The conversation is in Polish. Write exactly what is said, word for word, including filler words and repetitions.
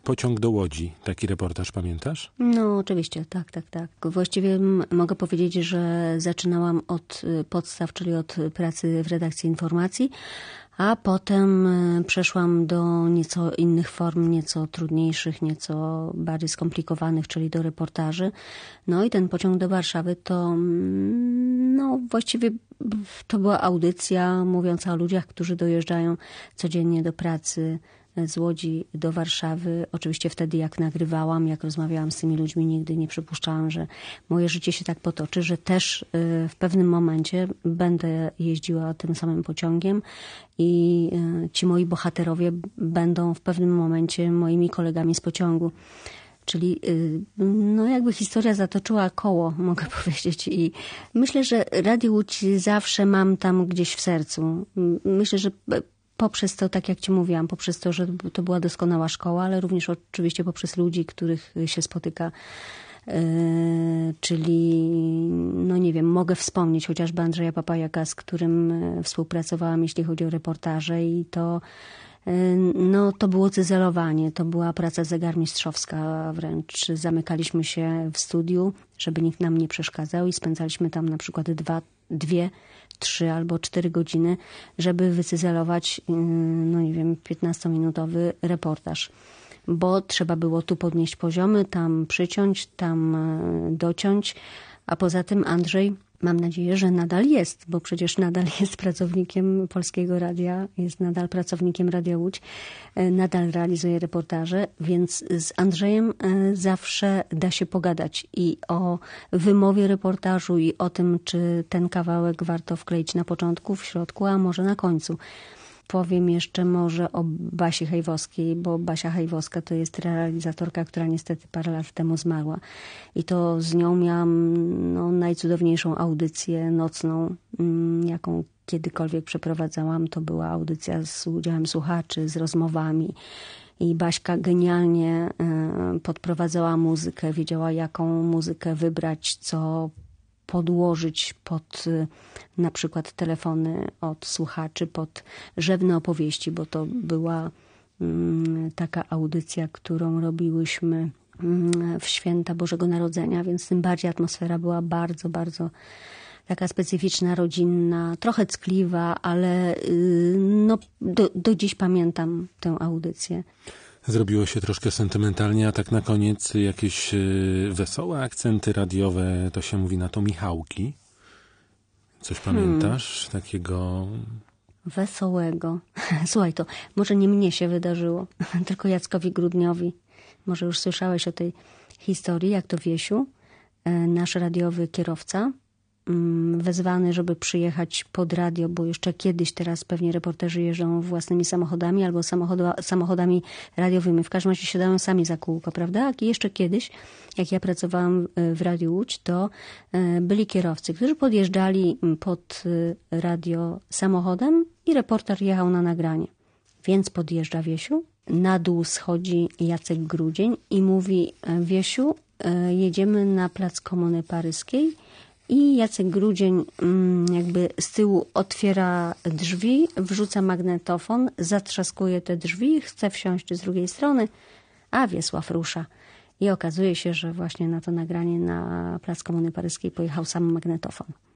Pociąg do Łodzi. Taki reportaż pamiętasz? No oczywiście, tak, tak, tak. Właściwie m- mogę powiedzieć, że zaczynałam od y, podstaw, czyli od pracy w redakcji informacji, a potem y, przeszłam do nieco innych form, nieco trudniejszych, nieco bardziej skomplikowanych, czyli do reportaży. No i ten pociąg do Warszawy to mm, no właściwie to była audycja mówiąca o ludziach, którzy dojeżdżają codziennie do pracy z Łodzi do Warszawy. Oczywiście wtedy, jak nagrywałam, jak rozmawiałam z tymi ludźmi, nigdy nie przypuszczałam, że moje życie się tak potoczy, że też w pewnym momencie będę jeździła tym samym pociągiem i ci moi bohaterowie będą w pewnym momencie moimi kolegami z pociągu. Czyli no jakby historia zatoczyła koło, mogę powiedzieć. I myślę, że Radio Łódź zawsze mam tam gdzieś w sercu. Myślę, że poprzez to, tak jak ci mówiłam, poprzez to, że to była doskonała szkoła, ale również oczywiście poprzez ludzi, których się spotyka. Yy, czyli, no nie wiem, mogę wspomnieć chociażby Andrzeja Papajaka, z którym współpracowałam, jeśli chodzi o reportaże i to no to było cyzelowanie, to była praca zegarmistrzowska wręcz. Zamykaliśmy się w studiu, żeby nikt nam nie przeszkadzał i spędzaliśmy tam na przykład dwa, dwie, trzy albo cztery godziny, żeby wycyzelować, no nie wiem, piętnastominutowy reportaż. Bo trzeba było tu podnieść poziomy, tam przyciąć, tam dociąć, a poza tym Andrzej, mam nadzieję, że nadal jest, bo przecież nadal jest pracownikiem Polskiego Radia, jest nadal pracownikiem Radia Łódź, nadal realizuje reportaże, więc z Andrzejem zawsze da się pogadać i o wymowie reportażu, i o tym, czy ten kawałek warto wkleić na początku, w środku, a może na końcu. Powiem jeszcze może o Basi Hejwowskiej, bo Basia Hejwowska to jest realizatorka, która niestety parę lat temu zmarła. I to z nią miałam no, najcudowniejszą audycję nocną, jaką kiedykolwiek przeprowadzałam. To była audycja z udziałem słuchaczy, z rozmowami. I Baśka genialnie podprowadzała muzykę, wiedziała jaką muzykę wybrać, co podłożyć pod na przykład telefony od słuchaczy, pod rzewne opowieści, bo to była taka audycja, którą robiłyśmy w święta Bożego Narodzenia, więc tym bardziej atmosfera była bardzo, bardzo taka specyficzna, rodzinna, trochę ckliwa, ale no, do, do dziś pamiętam tę audycję. Zrobiło się troszkę sentymentalnie, a tak na koniec jakieś wesołe akcenty radiowe, to się mówi na to Michałki. Coś pamiętasz hmm. takiego? Wesołego. Słuchaj, to może nie mnie się wydarzyło, tylko Jackowi Grudniowi. Może już słyszałeś o tej historii, jak to Wiesiu, nasz radiowy kierowca, wezwany, żeby przyjechać pod radio, bo jeszcze kiedyś, teraz pewnie reporterzy jeżdżą własnymi samochodami albo samochodami radiowymi. W każdym razie siadają sami za kółko, prawda? I jeszcze kiedyś, jak ja pracowałam w Radiu Łódź, to byli kierowcy, którzy podjeżdżali pod radio samochodem i reporter jechał na nagranie. Więc podjeżdża Wiesiu, na dół schodzi Jacek Grudzień i mówi: Wiesiu, jedziemy na plac Komuny Paryskiej. I Jacek Grudzień jakby z tyłu otwiera drzwi, wrzuca magnetofon, zatrzaskuje te drzwi, chce wsiąść z drugiej strony, a Wiesław rusza. I okazuje się, że właśnie na to nagranie na plac Komuny Paryskiej pojechał sam magnetofon.